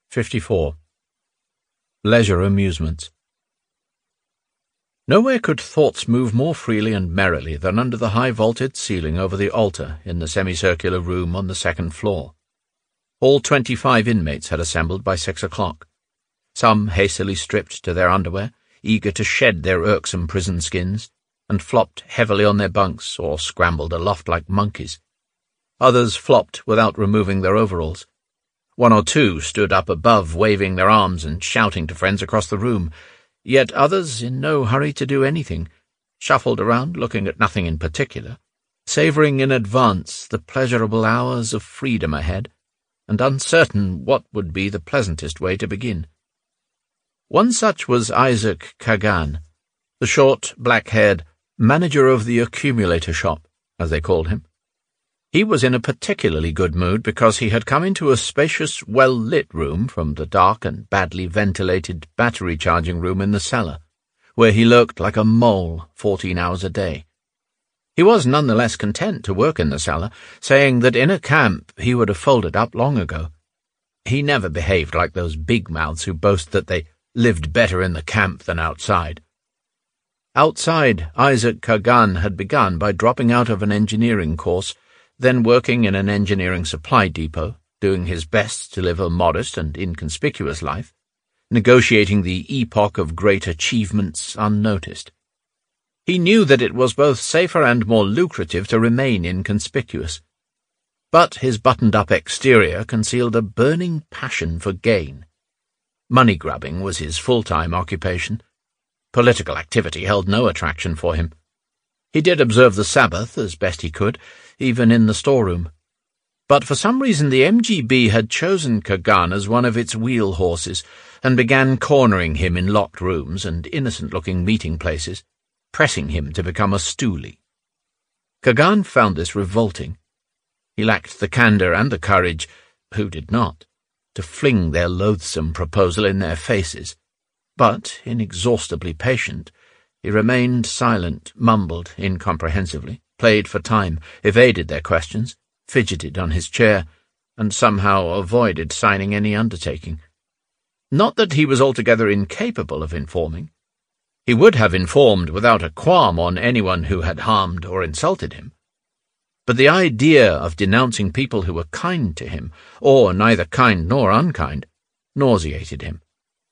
54. Leisure amusements. Nowhere could thoughts move more freely and merrily than under the high-vaulted ceiling over the altar in the semicircular room on the second floor. All 25 inmates had assembled by 6 o'clock. Some hastily stripped to their underwear, eager to shed their irksome prison skins, and flopped heavily on their bunks or scrambled aloft like monkeys. Others flopped without removing their overalls. 1 or 2 stood up above, waving their arms and shouting to friends across the room, yet others, in no hurry to do anything, shuffled around looking at nothing in particular, savouring in advance the pleasurable hours of freedom ahead, and uncertain what would be the pleasantest way to begin. One such was Isaac Kagan, the short, black-haired manager of the accumulator shop, as they called him. He was in a particularly good mood because he had come into a spacious, well-lit room from the dark and badly ventilated battery-charging room in the cellar, where he lurked like a mole 14 hours a day. He was none the less content to work in the cellar, saying that in a camp he would have folded up long ago. He never behaved like those big mouths who boast that they lived better in the camp than outside. Outside, Isaac Kagan had begun by dropping out of an engineering course, then working in an engineering supply depot, doing his best to live a modest and inconspicuous life, negotiating the epoch of great achievements unnoticed. He knew that it was both safer and more lucrative to remain inconspicuous. But his buttoned-up exterior concealed a burning passion for gain. Money-grubbing was his full-time occupation. Political activity held no attraction for him. He did observe the Sabbath as best he could, even in the storeroom. But for some reason the MGB had chosen Kagan as one of its wheel horses and began cornering him in locked rooms and innocent-looking meeting places, pressing him to become a stoolie. Kagan found this revolting. He lacked the candour and the courage, who did not, to fling their loathsome proposal in their faces, but, inexhaustibly patient, he remained silent, mumbled incomprehensively, played for time, evaded their questions, fidgeted on his chair, and somehow avoided signing any undertaking. Not that he was altogether incapable of informing. He would have informed without a qualm on anyone who had harmed or insulted him. But the idea of denouncing people who were kind to him, or neither kind nor unkind, nauseated him.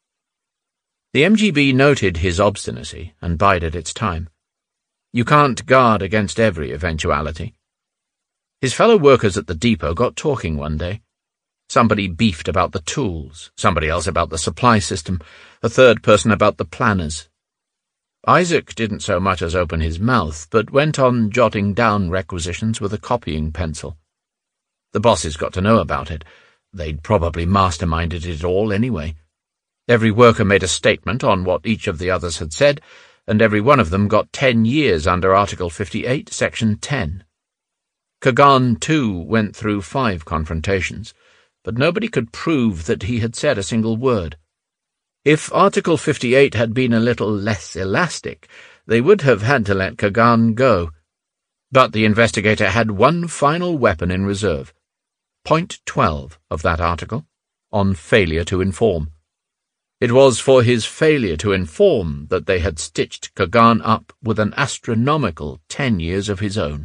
The MGB noted his obstinacy and bided its time. You can't guard against every eventuality. His fellow workers at the depot got talking one day. Somebody beefed about the tools, somebody else about the supply system, a third person about the planners. Isaac didn't so much as open his mouth, but went on jotting down requisitions with a copying pencil. The bosses got to know about it. They'd probably masterminded it all anyway. Every worker made a statement on what each of the others had said, and every one of them got 10 years under Article 58, Section 10. Kagan, too, went through 5 confrontations, but nobody could prove that he had said a single word. If Article 58 had been a little less elastic, they would have had to let Kagan go. But the investigator had one final weapon in reserve. Point 12 of that article, on failure to inform. It was for his failure to inform that they had stitched Kagan up with an astronomical 10 years of his own.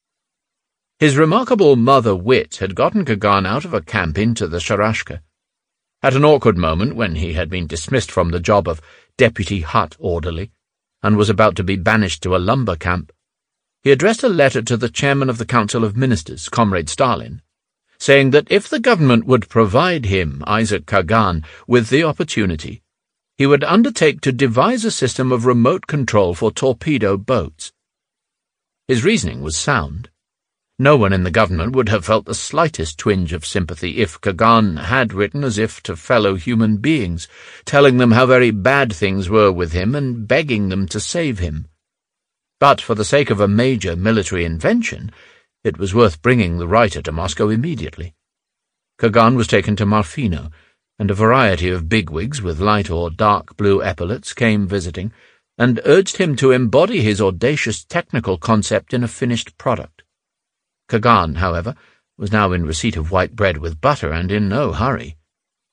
His remarkable mother wit had gotten Kagan out of a camp into the Sharashka. At an awkward moment when he had been dismissed from the job of deputy hut orderly and was about to be banished to a lumber camp, he addressed a letter to the chairman of the Council of Ministers, Comrade Stalin, saying that if the government would provide him, Isaac Kagan, with the opportunity, he would undertake to devise a system of remote control for torpedo boats. His reasoning was sound. No one in the government would have felt the slightest twinge of sympathy if Kagan had written as if to fellow human beings, telling them how very bad things were with him and begging them to save him. But for the sake of a major military invention, it was worth bringing the writer to Moscow immediately. Kagan was taken to Marfino, and a variety of bigwigs with light or dark blue epaulets came visiting, and urged him to embody his audacious technical concept in a finished product. Kagan, however, was now in receipt of white bread with butter and in no hurry.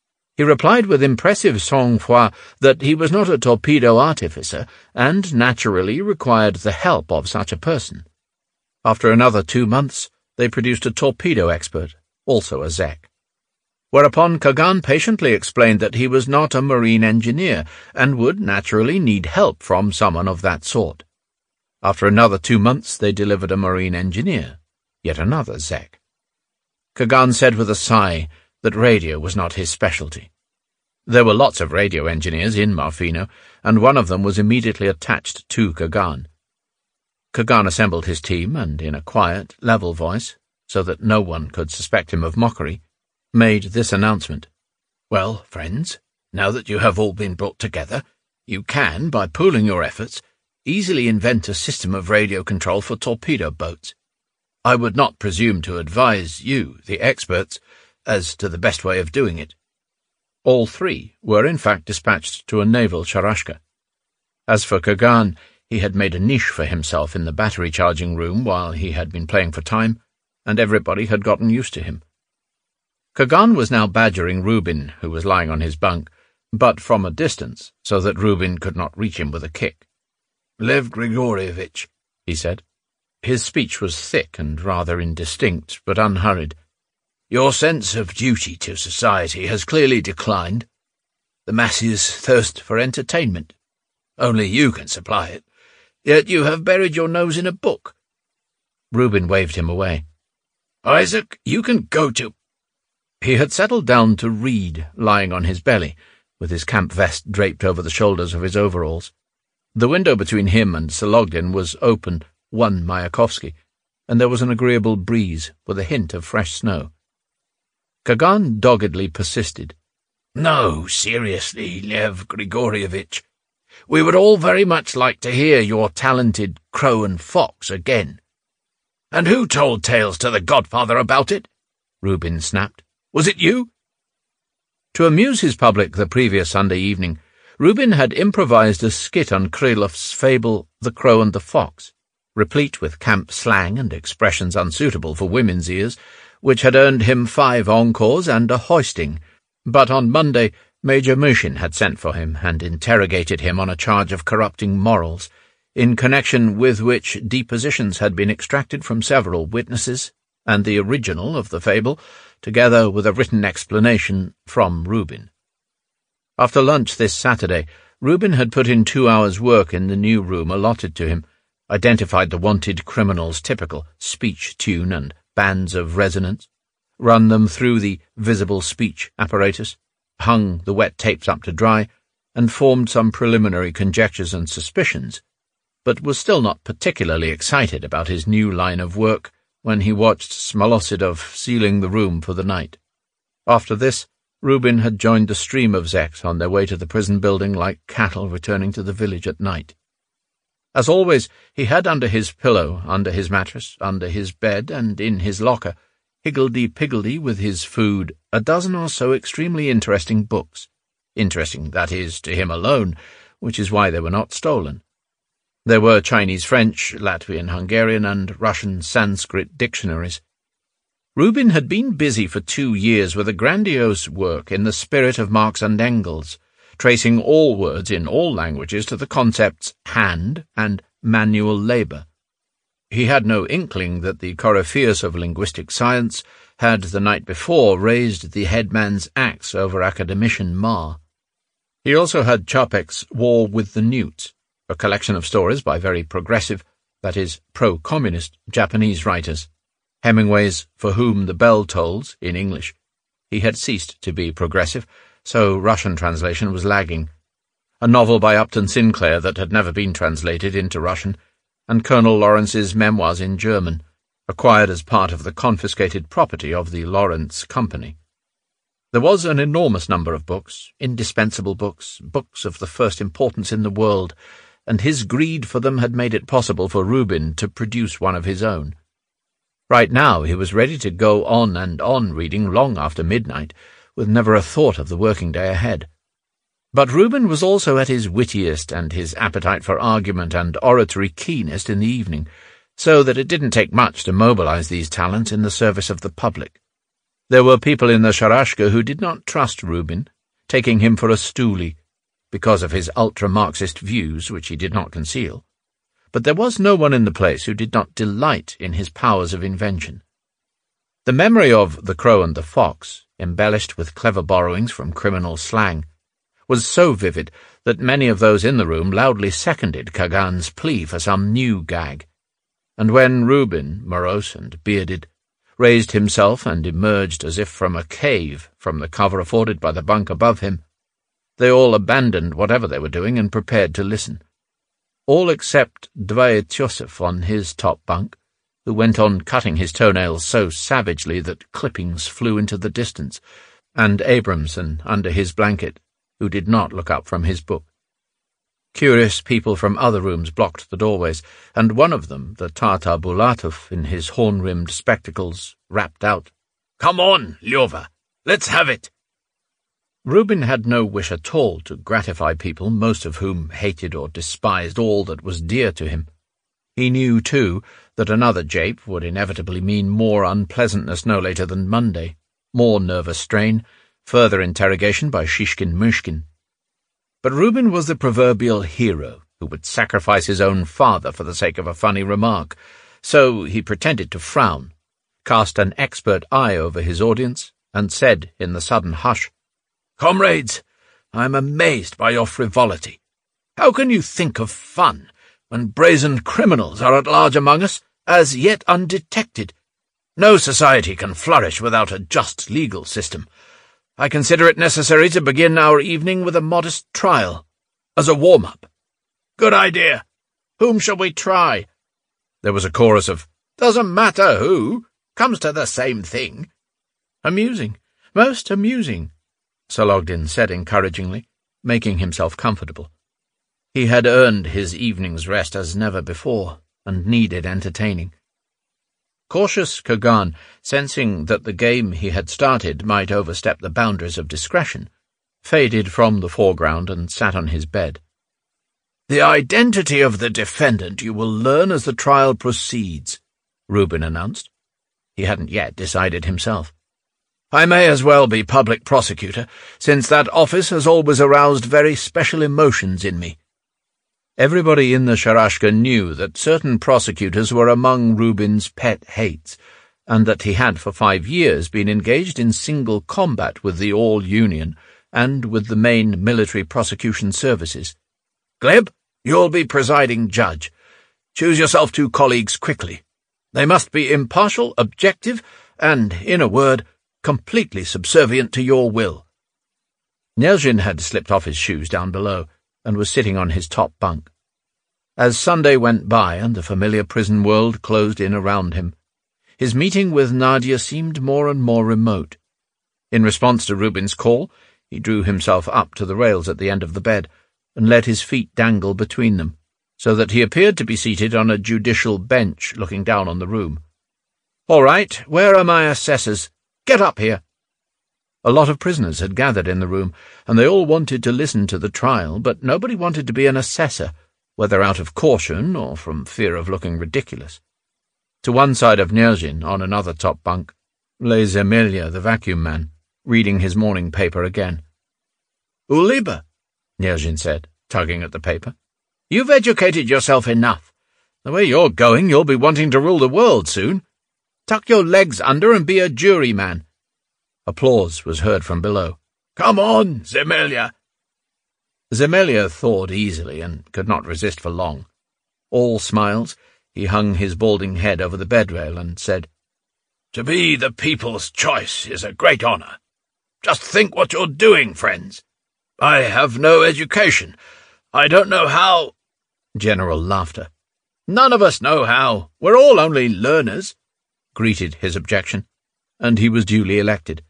He replied with impressive sang-froid that he was not a torpedo artificer and naturally required the help of such a person. After another 2 months, they produced a torpedo expert, also a Zek. Whereupon Kagan patiently explained that he was not a marine engineer and would naturally need help from someone of that sort. After another 2 months, they delivered a marine engineer, yet another Zek. Kagan said with a sigh that radio was not his specialty. There were lots of radio engineers in Marfino, and one of them was immediately attached to Kagan. Kagan assembled his team and, in a quiet, level voice, so that no one could suspect him of mockery, made this announcement. "Well, friends, now that you have all been brought together, you can, by pooling your efforts, easily invent a system of radio control for torpedo boats. I would not presume to advise you, the experts, as to the best way of doing it." All three were in fact dispatched to a naval sharashka. As for Kagan, he had made a niche for himself in the battery-charging room while he had been playing for time, and everybody had gotten used to him. Kagan was now badgering Rubin, who was lying on his bunk, but from a distance, so that Rubin could not reach him with a kick. "Lev Grigorievich," he said. His speech was thick and rather indistinct, but unhurried. "Your sense of duty to society has clearly declined. The masses thirst for entertainment. Only you can supply it. Yet you have buried your nose in a book." Rubin waved him away. "Isaac, you can go to—" He had settled down to read, lying on his belly, with his camp vest draped over the shoulders of his overalls. The window between him and Sologdin was open, one Mayakovsky, and there was an agreeable breeze with a hint of fresh snow. Kagan doggedly persisted. "No, seriously, Lev Grigorievich. We would all very much like to hear your talented Crow and Fox again." "And who told tales to the Godfather about it?" Rubin snapped. "Was it you?" To amuse his public the previous Sunday evening, Rubin had improvised a skit on Krylov's fable The Crow and the Fox, replete with camp slang and expressions unsuitable for women's ears, which had earned him 5 encores and a hoisting, but on Monday Major Mushin had sent for him and interrogated him on a charge of corrupting morals, in connection with which depositions had been extracted from several witnesses, and the original of the fable, together with a written explanation, from Rubin. After lunch this Saturday, Rubin had put in 2 hours' work in the new room allotted to him, identified the wanted criminal's typical speech tune and bands of resonance, run them through the visible speech apparatus, hung the wet tapes up to dry, and formed some preliminary conjectures and suspicions, but was still not particularly excited about his new line of work when he watched Smolosidov sealing the room for the night. After this, Rubin had joined the stream of Zeks on their way to the prison building like cattle returning to the village at night. As always, he had under his pillow, under his mattress, under his bed, and in his locker, higgledy-piggledy with his food, a dozen or so extremely interesting books. Interesting, that is, to him alone, which is why they were not stolen. There were Chinese, French, Latvian, Hungarian, and Russian Sanskrit dictionaries. Rubin had been busy for 2 years with a grandiose work in the spirit of Marx and Engels, tracing all words in all languages to the concepts hand and manual labour. He had no inkling that the Coryphaeus of linguistic science had the night before raised the headman's axe over academician Ma. He also had Čapek's War with the Newts, a collection of stories by very progressive, that is, pro-communist Japanese writers. Hemingway's For Whom the Bell Tolls, in English. He had ceased to be progressive, so Russian translation was lagging. A novel by Upton Sinclair that had never been translated into Russian, and Colonel Lawrence's memoirs in German, acquired as part of the confiscated property of the Lawrence Company. There was an enormous number of books, indispensable books, books of the first importance in the world, and his greed for them had made it possible for Rubin to produce one of his own. Right now he was ready to go on and on reading long after midnight, with never a thought of the working day ahead. But Rubin was also at his wittiest and his appetite for argument and oratory keenest in the evening, so that it didn't take much to mobilize these talents in the service of the public. There were people in the Sharashka who did not trust Rubin, taking him for a stoolie, because of his ultra-Marxist views, which he did not conceal. But there was no one in the place who did not delight in his powers of invention. The memory of The Crow and the Fox, embellished with clever borrowings from criminal slang, was so vivid that many of those in the room loudly seconded Kagan's plea for some new gag. And when Reuben, morose and bearded, raised himself and emerged as if from a cave from the cover afforded by the bunk above him, they all abandoned whatever they were doing and prepared to listen. All except Dvaetyosef on his top bunk, who went on cutting his toenails so savagely that clippings flew into the distance, and Abramson under his blanket, who did not look up from his book. Curious people from other rooms blocked the doorways, and one of them, the Tatar Bulatov in his horn-rimmed spectacles, rapped out, "Come on, Lyova, let's have it!" Reuben had no wish at all to gratify people, most of whom hated or despised all that was dear to him. He knew, too, that another jape would inevitably mean more unpleasantness no later than Monday, more nervous strain, further interrogation by Shishkin-Mushkin. But Reuben was the proverbial hero who would sacrifice his own father for the sake of a funny remark, so he pretended to frown, cast an expert eye over his audience, and said in the sudden hush, "Comrades, I am amazed by your frivolity. How can you think of fun when brazen criminals are at large among us, as yet undetected? No society can flourish without a just legal system. I consider it necessary to begin our evening with a modest trial, as a warm-up." "Good idea. Whom shall we try?" There was a chorus of, "Doesn't matter who. Comes to the same thing." "Amusing, most amusing," Sologdin said encouragingly, making himself comfortable. He had earned his evening's rest as never before, and needed entertaining. Cautious Kagan, sensing that the game he had started might overstep the boundaries of discretion, faded from the foreground and sat on his bed. "The identity of the defendant you will learn as the trial proceeds," Reuben announced. He hadn't yet decided himself. "I may as well be public prosecutor, since that office has always aroused very special emotions in me." Everybody in the Sharashka knew that certain prosecutors were among Reuben's pet hates, and that he had for 5 years been engaged in single combat with the All-Union and with the main military prosecution services. "Gleb, you'll be presiding judge. Choose yourself 2 colleagues quickly. They must be impartial, objective, and, in a word, completely subservient to your will." Nelzhin had slipped off his shoes down below, and was sitting on his top bunk. As Sunday went by and the familiar prison world closed in around him, his meeting with Nadia seemed more and more remote. In response to Reuben's call, he drew himself up to the rails at the end of the bed, and let his feet dangle between them, so that he appeared to be seated on a judicial bench looking down on the room. "All right, where are my assessors? Get up here." A lot of prisoners had gathered in the room, and they all wanted to listen to the trial, but nobody wanted to be an assessor, whether out of caution or from fear of looking ridiculous. To one side of Nelzhin, on another top bunk, lay Zemelia, the vacuum man, reading his morning paper again. "Uliba," Nelzhin said, tugging at the paper, "you've educated yourself enough. The way you're going, you'll be wanting to rule the world soon. Tuck your legs under and be a juryman." Applause was heard from below. "Come on, Zemelia." Zemelia thawed easily and could not resist for long. All smiles, he hung his balding head over the bedrail and said, "To be the people's choice is a great honor. Just think what you're doing, friends. I have no education. I don't know how—" General laughter. "None of us know how. We're all only learners," greeted his objection, and he was duly elected.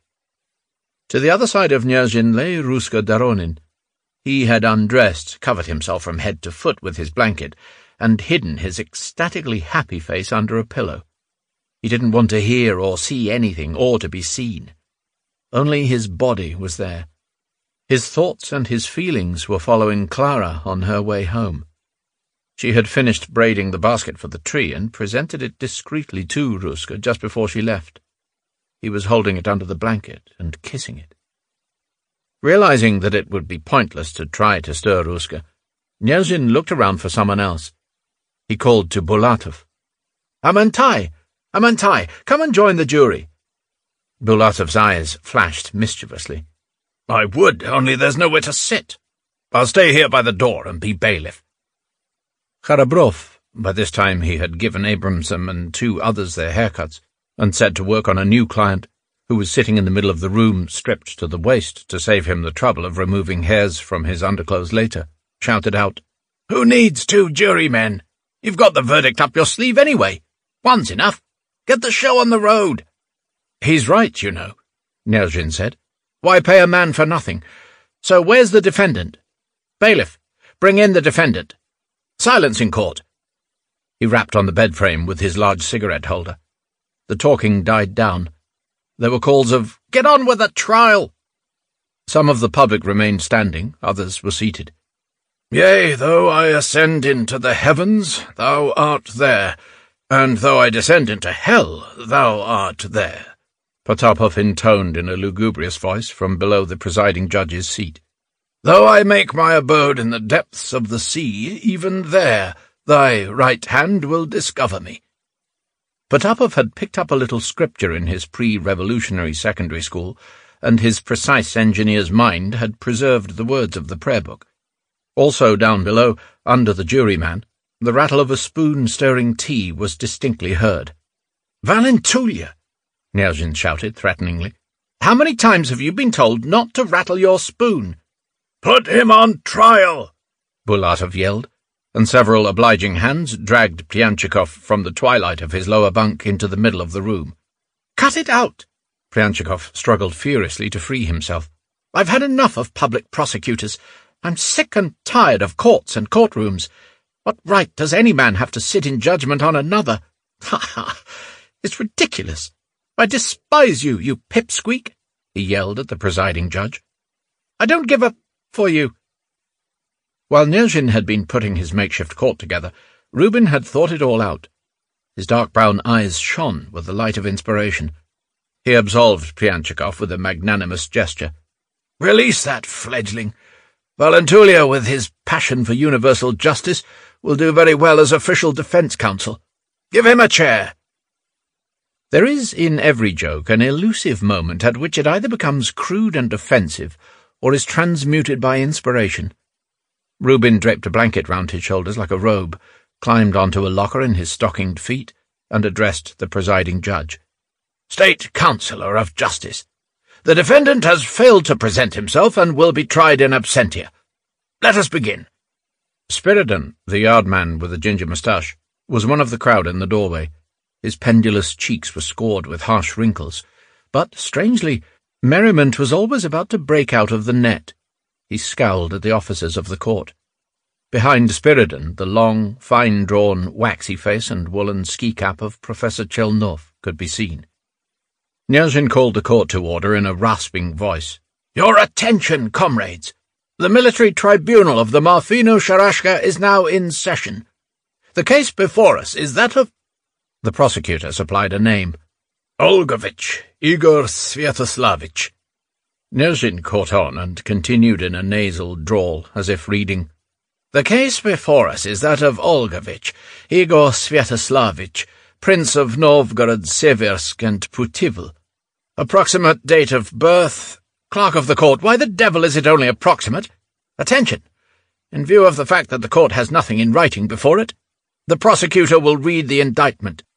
To the other side of Nelzhin lay Ruska Doronin. He had undressed, covered himself from head to foot with his blanket, and hidden his ecstatically happy face under a pillow. He didn't want to hear or see anything or to be seen. Only his body was there. His thoughts and his feelings were following Clara on her way home. She had finished braiding the basket for the tree and presented it discreetly to Ruska just before she left. He was holding it under the blanket and kissing it. Realizing that it would be pointless to try to stir Ruska, Knyazhin looked around for someone else. He called to Bulatov. "Amantai! Amantai! Come and join the jury!" Bulatov's eyes flashed mischievously. "I would, only there's nowhere to sit. I'll stay here by the door and be bailiff." Kharabrov, by this time he had given Abramson and 2 others their haircuts, and set to work on a new client, who was sitting in the middle of the room, stripped to the waist to save him the trouble of removing hairs from his underclothes later, shouted out, "Who needs 2 jurymen? You've got the verdict up your sleeve anyway. One's enough. Get the show on the road." "He's right, you know," Knyazhin said. "Why pay a man for nothing? So where's the defendant? Bailiff, bring in the defendant. Silence in court." He rapped on the bed frame with his large cigarette holder. The talking died down. There were calls of, "Get on with the trial!" Some of the public remained standing, others were seated. "Yea, though I ascend into the heavens, thou art there, and though I descend into hell, thou art there," Potapov intoned in a lugubrious voice from below the presiding judge's seat. "Though I make my abode in the depths of the sea, even there thy right hand will discover me." Potapov had picked up a little scripture in his pre-revolutionary secondary school, and his precise engineer's mind had preserved the words of the prayer book. Also down below, under the juryman, the rattle of a spoon stirring tea was distinctly heard. "Valentulia!" Knyazhin shouted threateningly. "How many times have you been told not to rattle your spoon?" "Put him on trial!" Bulatov yelled, and several obliging hands dragged Pryanchikov from the twilight of his lower bunk into the middle of the room. "Cut it out!" Pryanchikov struggled furiously to free himself. "I've had enough of public prosecutors. I'm sick and tired of courts and courtrooms. What right does any man have to sit in judgment on another? Ha ha! It's ridiculous. I despise you, you pipsqueak," he yelled at the presiding judge. "I don't give a for you." While Knyazhin had been putting his makeshift court together, Rubin had thought it all out. His dark brown eyes shone with the light of inspiration. He absolved Pryanchikov with a magnanimous gesture. "Release that fledgling. Valentulia, with his passion for universal justice, will do very well as official defence counsel. Give him a chair." There is in every joke an elusive moment at which it either becomes crude and offensive or is transmuted by inspiration. Rubin draped a blanket round his shoulders like a robe, climbed onto a locker in his stockinged feet, and addressed the presiding judge. "State Councillor of Justice, the defendant has failed to present himself and will be tried in absentia. Let us begin." Spiridon, the yardman with the ginger moustache, was one of the crowd in the doorway. His pendulous cheeks were scored with harsh wrinkles, but, strangely, merriment was always about to break out of the net. He scowled at the officers of the court. Behind Spiridon, the long, fine-drawn, waxy face and woolen ski-cap of Professor Chelnov could be seen. Knyazhin called the court to order in a rasping voice. "Your attention, comrades! The military tribunal of the Marfino-Sharashka is now in session. The case before us is that of—" The prosecutor supplied a name. "Olgovich, Igor Sviatoslavich." Knyazhin caught on and continued in a nasal drawl, as if reading. "The case before us is that of Olgovich, Igor Sviatoslavich, Prince of Novgorod, Seversk and Putivl. Approximate date of birth— Clerk of the court, why the devil is it only approximate? Attention! In view of the fact that the court has nothing in writing before it, the prosecutor will read the indictment."